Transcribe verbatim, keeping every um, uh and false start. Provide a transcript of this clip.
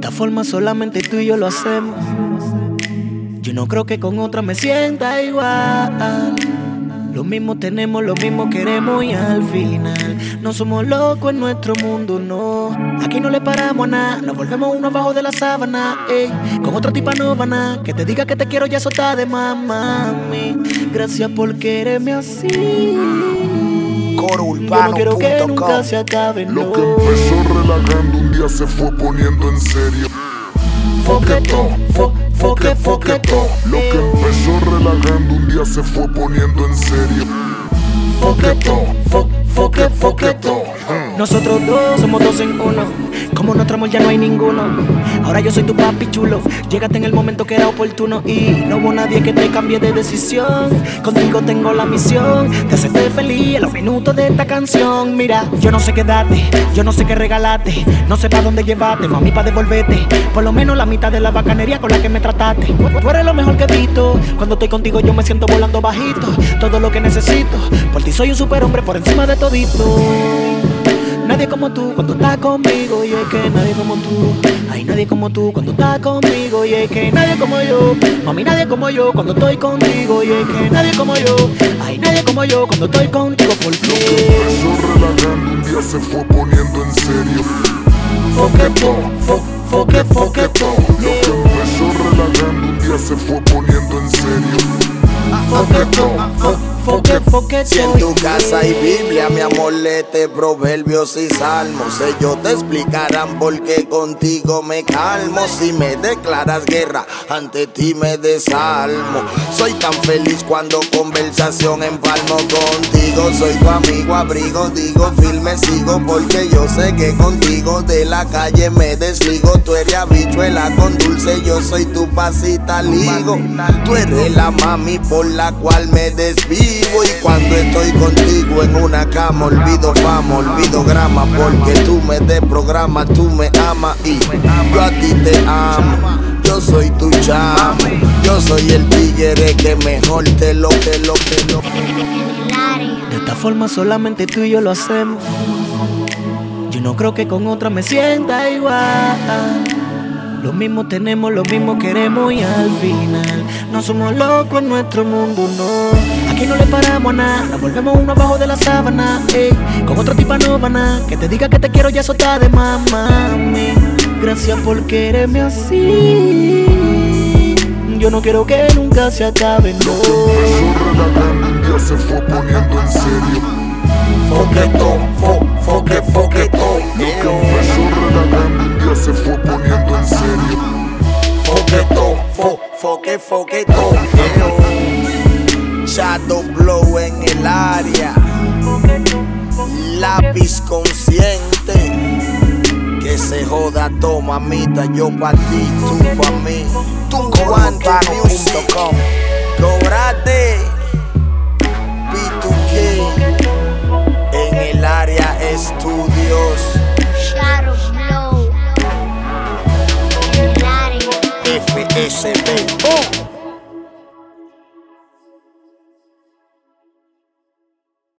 esta forma solamente tú y yo lo hacemos. Yo no creo que con otra me sienta igual. Lo mismo tenemos, lo mismo queremos y al final no somos locos en nuestro mundo, no. Aquí no le paramos a nada, nos volvemos uno abajo de la sábana, ey. Con otra tipa no van a que te diga que te quiero ya eso está de más, mami. Gracias por quererme así. Coro Urbano Yo no quiero que punto com. nunca se acabe, no. Lo que empezó relajando un día se fue poniendo en serio. Foqueto, fo, foque, foqueto. Lo que empezó relajando un día se fue poniendo en serio. Foqueto, fo, foque, foqueto. Nosotros dos somos dos en uno. Como nuestro amor ya no hay ninguno. Ahora yo soy tu papi chulo. Llegaste en el momento que era oportuno y no hubo nadie que te cambie de decisión. Contigo tengo la misión de hacerte feliz en los minutos de esta canción. Mira, yo no sé qué darte, yo no sé qué regalarte, no sé para dónde llevarte, mami, pa' devolverte por lo menos la mitad de la bacanería con la que me trataste. Tú eres lo mejor que he visto. Cuando estoy contigo yo me siento volando bajito. Todo lo que necesito, por ti soy un superhombre por encima de todito. Nadie como tú cuando estás conmigo, y es que nadie como tú. Hay nadie como tú cuando estás conmigo, y es que nadie como yo. Mami, nadie como yo cuando estoy contigo, y es que nadie como yo. Hay nadie como yo cuando estoy contigo, ¿por Lo que qué? empezó relajando un día se fue poniendo en serio. Foqueto, fo, foque, foqueto. Lo que empezó relajando un día se fue poniendo en serio. Foqueto, fo, foque, foqueto. Si en tu casa hay Biblia, mi amor, léete proverbios y salmos. Ellos te explicarán por qué contigo me calmo. Si me declaras guerra, ante ti me desalmo. Soy tan feliz cuando conversación empalmo contigo. Soy tu amigo, abrigo, digo, firme sigo. Porque yo sé que contigo de la calle me desligo. Tú eres habichuela con dulce, yo soy tu pasita ligo. Tú eres la mami por la cual me desvivo. Y cuando estoy contigo en una cama, olvido fama, olvido grama. Porque tú me desprogramas, tú me amas y yo a ti te amo. Yo soy tu chamo, yo soy el tigre que mejor te lo, te lo, te lo. De esta forma solamente tú y yo lo hacemos. Yo no creo que con otra me sienta igual. Lo mismo tenemos, lo mismo queremos y al final no somos locos en nuestro mundo, no. Aquí no le paramos a nada, nos volvemos uno abajo de la sábana, ey. Con otro tipo no van a que te diga que te quiero ya eso está de más, mami. Gracias por quererme así. Yo no quiero que nunca se acabe, no. Lo que empezó relajando un día se fue poniendo en serio. Foqueto, fo, foque, foqueto. Lo que empezó relajando un día se fue poniendo en serio. Foqueto, fo, foque, foqueto. Shadow Blow en el área. Lápiz consciente. Que se joda todo, mamita. Yo pa' ti, tú pa' mí. Tú Urbano punto com. Cobrate. B dos K. En el área estudios.